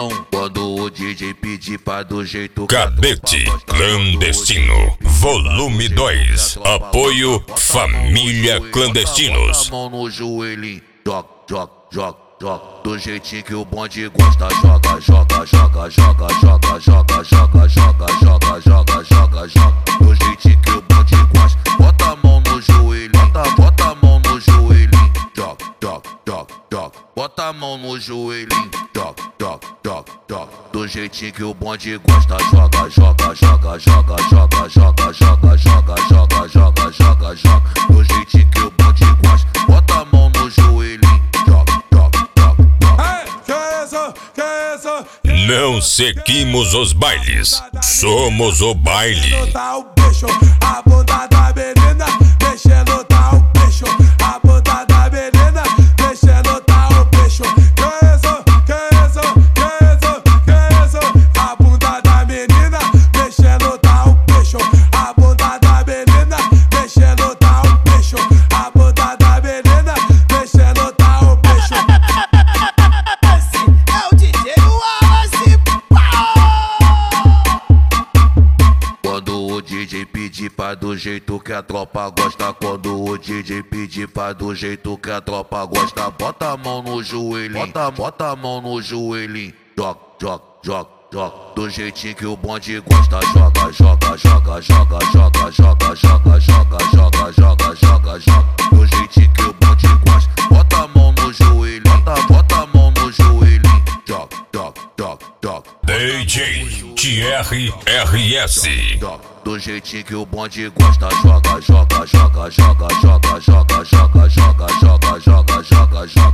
mão quando o DJ pedir pra do jeito que Cadete Clandestino, volume 2. Apoio Família Clandestinos. Bota a mão no joelhinho, joga, joga, joga, joga. Do jeitinho que o bonde gosta, joga, joga, joga, joga, joga, joga, joga, joga, joga, joga, joga, joga. Do jeitinho que o bonde gosta, bota a mão no joelhinho, bota a mão no joelhinho, joga, joga, joga, joga. Bota a mão no joelhinho, joga, joga, joga, joga. Do jeitinho que o bonde gosta, joga, joga, joga, joga, joga, joga, joga, joga, joga, joga, joga, joga. Do jeitinho que o bonde gosta, bota a mão no joelhinho, joga, joga, joga, joga. Não seguimos os bailes, somos o baile. A bunda da menina mexendo tá o peixe. A bunda da menina mexendo tá o peixe. Que isso? A bunda da menina mexendo tá o peixe. A bunda da menina mexendo tá o peixe. A bunda da menina mexendo tá o peixe. Esse é o DJ Wallace. Quando o DJ pedir pra do jeito que a tropa gosta, quando o DJ pedir pra do jeito que a tropa gosta, bota a mão no joelhinho, bota a mão no joelhinho, joga, joga, joga, joga. Do jeitinho que o bonde gosta, joga, joga, joga, joga, joga, joga, joga, joga, joga, joga, joga, joga. Do jeitinho que o bonde gosta, bota a mão no joelhinho, bota a mão no joelhinho, joga, joga, joga, joga. DJ Thierry RS. Do jeitinho que o bonde gosta, joga, joga, joga, joga, joga, joga, joga, joga, joga, joga, joga, joga.